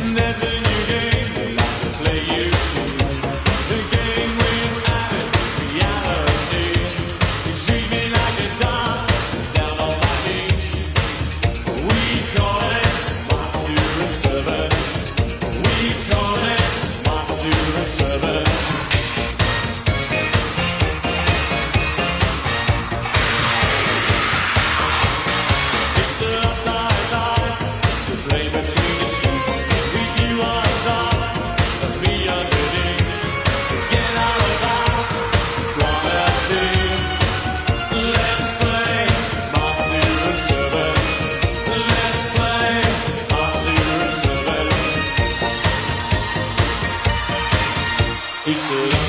There's a new game I'd like to play you soon. The game with added reality. You treat me like a dog, down on my knees. We call it master and servant. We call it master and servant. It's a hard life to play between the sheets. We do our job and be underneath. Get out of house, quality. Let's play master and servant. Let's play master and servant. It's a